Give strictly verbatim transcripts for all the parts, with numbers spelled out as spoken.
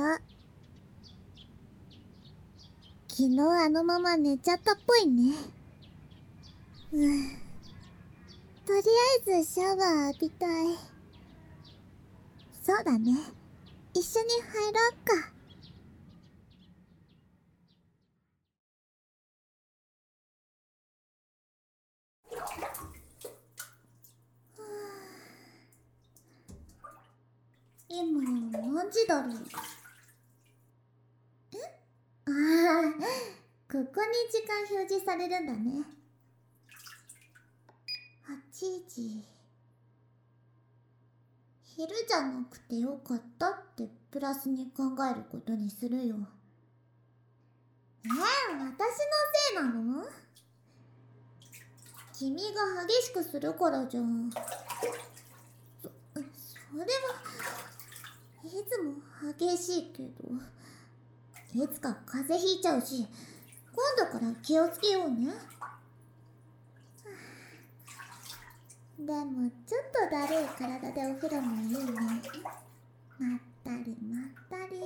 よ。昨日あのまま寝ちゃったっぽいね。うん。とりあえずシャワー浴びたい。そうだね。一緒に入ろうか。今何時だろう。え？ああ、ここに時間表示されるんだね。はちじ。昼じゃなくてよかったってプラスに考えることにするよ。えー、私のせいなの？君が激しくするからじゃん。そ、それはいつも激しいけど、いつか風邪ひいちゃうし、今度から気をつけようね。でもちょっとだるい体でお風呂もいいね。まったりまったり。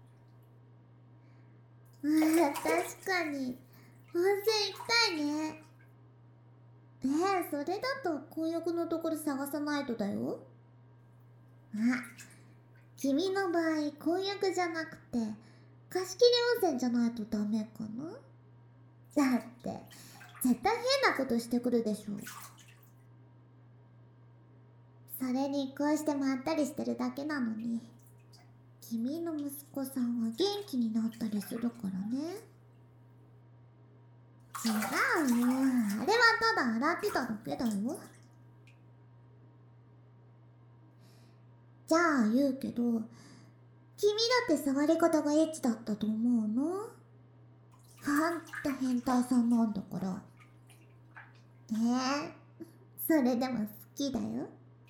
ああ、確かに温泉行きたいね。えー、それだと混浴のところ探さないとだよ。あ、君の場合混浴じゃなくて貸し切り温泉じゃないとダメかな。だって絶対変なことしてくるでしょ。それにこうしてまったりしてるだけなのに、君の息子さんは元気になったりするからね。違うよ、あれはただ洗ってただけだよ。じゃあ言うけど、君だって触り方がエッチだったと思うの？あんた変態さんなんだから。えー、それでも好きだよ。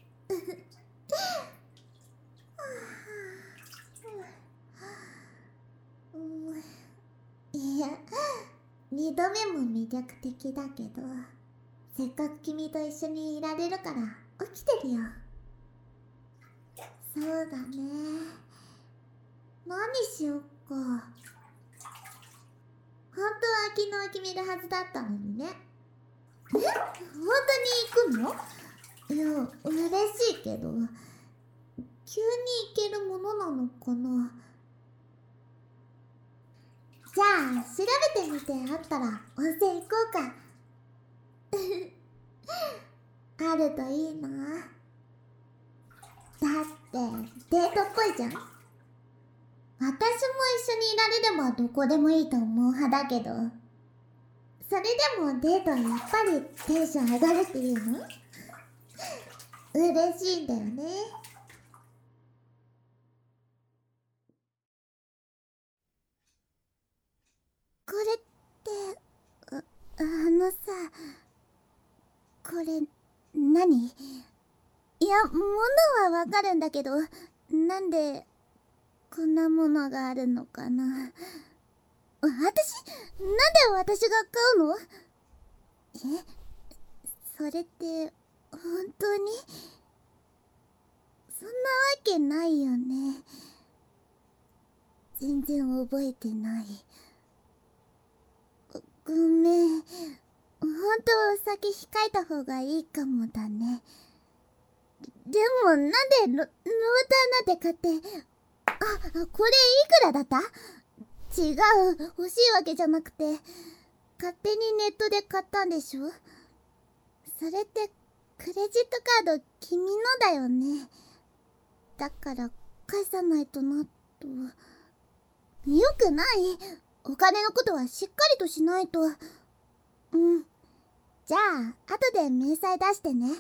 いや、二度目も魅力的だけど、せっかく君と一緒にいられるから起きてるよ。そうだね。何しよっか。本当は昨日決めるはずだったのにね。え？本当に行くの？いや、嬉しいけど、急に行けるものなのかな。じゃあ調べてみてあったら温泉行こうか。あるといいな。だってデートっぽいじゃん。私も一緒にいられればどこでもいいと思う派だけど、それでもデートはやっぱりテンション上がるっていうの？嬉しいんだよね。これってあ、あのさ、これ何？いや、物はわかるんだけど、なんでこんなものがあるのかな。私、なんで私が買うの？え、それって本当に？そんなわけないよね。全然覚えてない。ご、ごめん。本当はお酒控えた方がいいかもだね。でもなんでロ、ローターなんて買って。あ、これいくらだった？違う、欲しいわけじゃなくて、勝手にネットで買ったんでしょ？それってクレジットカード君のだよね。だから返さないとなと。よくない。お金のことはしっかりとしないと。うん。じゃあ後で明細出してね。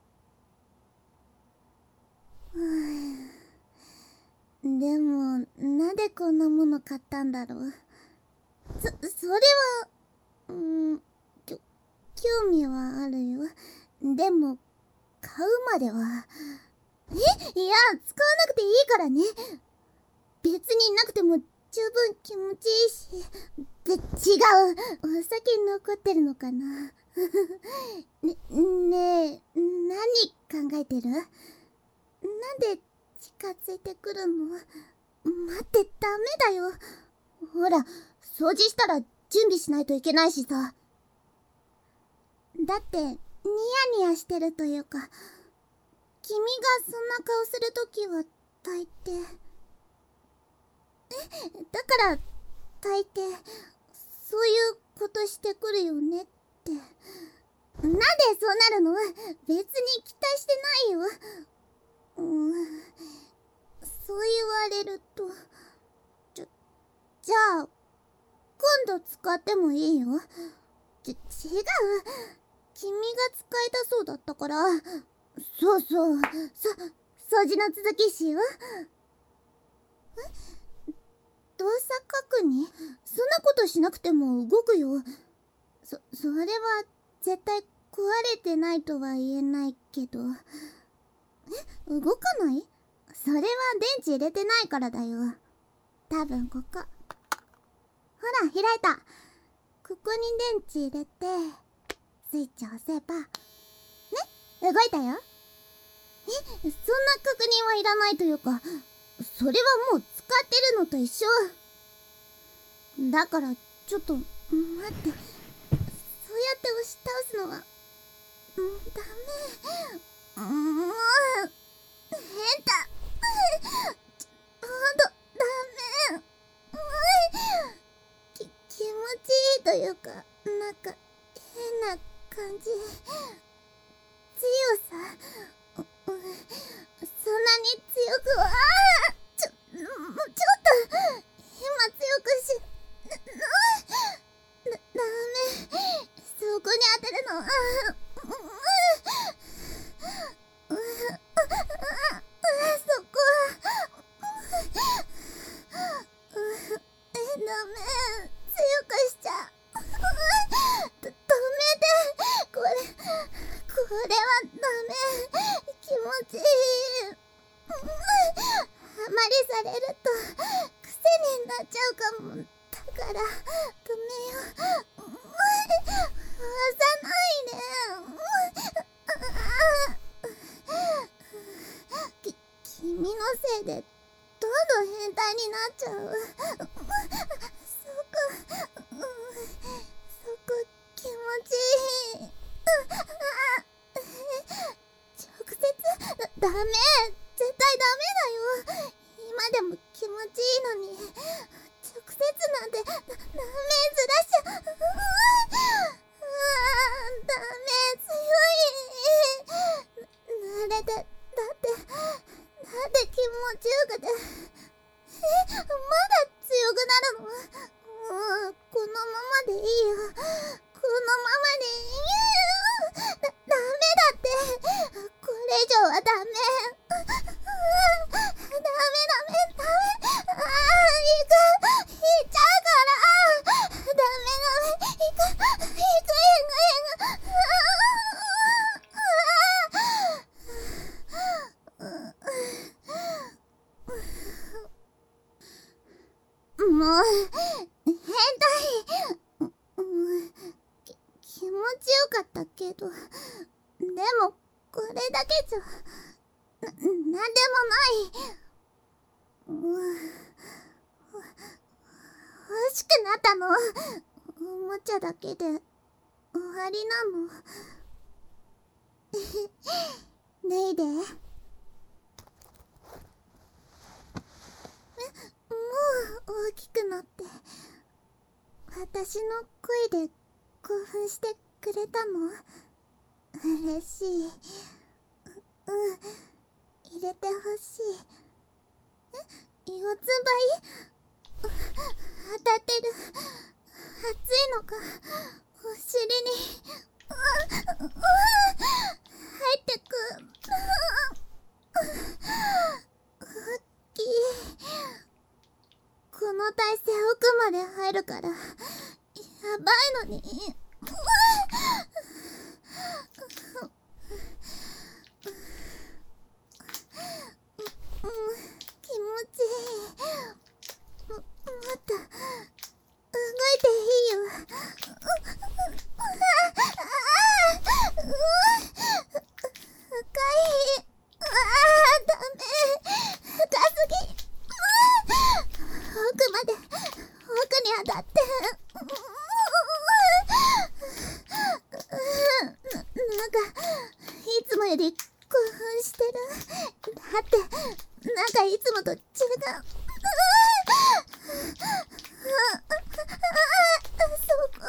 でもなんでこんなもの買ったんだろう。そ、それはうーんきょ興味はあるよ。でも買うまでは。え、いや、使わなくていいからね。別になくても十分気持ちいいし。で、違う、お酒残ってるのかな。ね、ねえ、何考えてる？なんで近づいてくるの？待って、 ダメだよ。ほら、掃除したら準備しないといけないしさ。だって、ニヤニヤしてるというか、君がそんな顔するときは大抵。だから、大抵、そういうことしてくるよねって。なんでそうなるの？別に期待してないよ。うん、そう言われると。じゃ、じゃあ、今度使ってもいいよ。ち、違う。君が使いたそうだったから。そうそう。そ、掃除の続きしよう。え？動作確認？そんなことしなくても動くよ。そ、それは絶対壊れてないとは言えないけど。え？動かない？それは電池入れてないからだよ。多分ここ。ほら、開いた。ここに電池入れて、スイッチ押せば。ね？動いたよ。え？そんな確認はいらないというか、それはもう使ってるのと一緒。だから、ちょっと、待って。そうやって押し倒すのは、ん、ダメ。もう、変だ。ほんと、ダメ。き、気持ちいいというか、なんか、変な感じ。強さ。そんなに強くは、ちょ、ちょっと、今強くし、だ、ダメ。そこに当てるのは、そこは、え、ダメ。強くしちゃう。ダメで、これ、これはダメ。気持ちいい。あまりされると癖になっちゃうかも。だからダメよ。押さないで。き、君のせいでどんどん変態になっちゃう。そこ、そこ気持ちいい。直接、ダメ。絶対ダメだよ。今でも気持ちいいのに、直接なんて、ダメ。ずらしちゃう。ダメ。強い。慣れて、だって、だって気持ちよくて。え、まだ強くなるの？もう、このままでいいよ。このままでいいよ。だ、ダメだって。これ以上はダメ。ダメダメダメ。ああ、行く。行っちゃうから。ダメダメ。行く。行く、行く、行く。もう、変態。き、気持ちよかったけど、でも、これだけじゃ、な、なんでもない。うん、欲しくなったの。おもちゃだけで、終わりなの。ねいで。もう大きくなって、私の声で興奮してくれたの？嬉しい。う、うん、入れてほしい。え、四つ葉い？当たってる。熱いのか、お尻に、う、う、入ってく。大きい。この体勢奥まで入るから、やばいのに。気持ちいい。も、もっと、動いていいよ。深い。ああ、ダメ。深すぎ。ほやだって。な、なんかいつもより興奮してる。だってなんかいつもと違う。そこ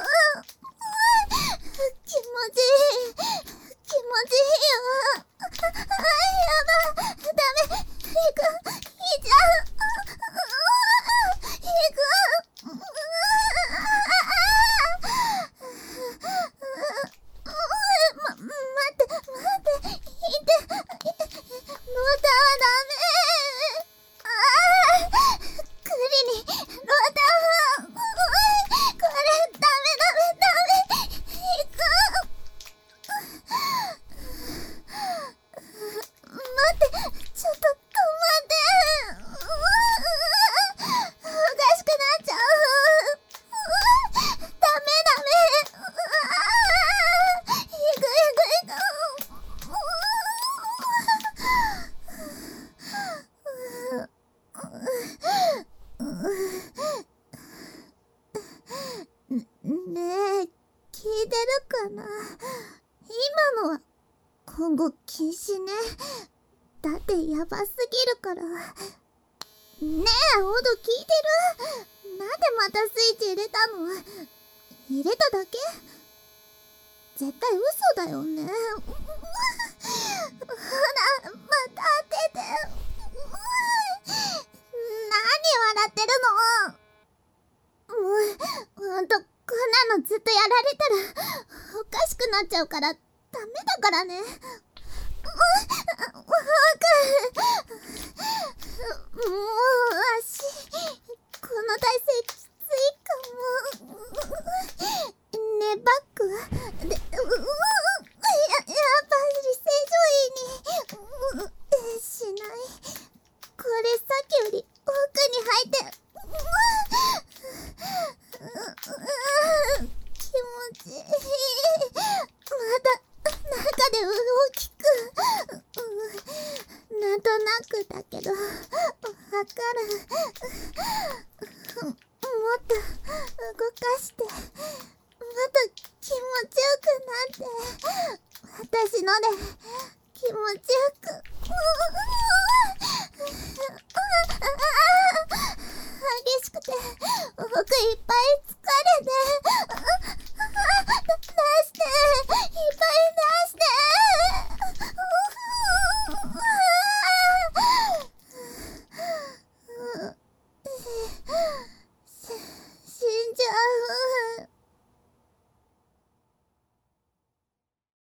気持ちいい、気持ちいいよ。やば、ダメ、行く、いいじゃん。行く。ま、待って、待って、いて、ロータはダメ。ああ、クリに、ロータは、これ、ダメダメダメ、行く。待って、ちょっと止まって。おかしくなっちゃう。ダメダメ。行く行く行く。ねえ、聞いてるかな。今のは今後禁止ね。だってやばすぎるから。ねえ、オド聞いてる？なんでまたスイッチ入れたの？入れただけ？絶対嘘だよね。ほら、また当てて。何笑ってるの？もう、ほんと、こんなのずっとやられたらおかしくなっちゃうからダメだからね。わかる。もう足、この体勢きついかも。ね、バックはで、う、う、や、やっぱり正常位に、う、しない。これさっきより奥に入って、気持ちいい。また中で大きく、なんとなくだけどわかる。もっと動かして、もっと気持ちよくなって。私ので気持ちよ